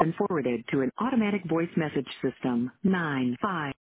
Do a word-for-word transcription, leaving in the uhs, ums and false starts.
been forwarded to an automatic voice message system. nine five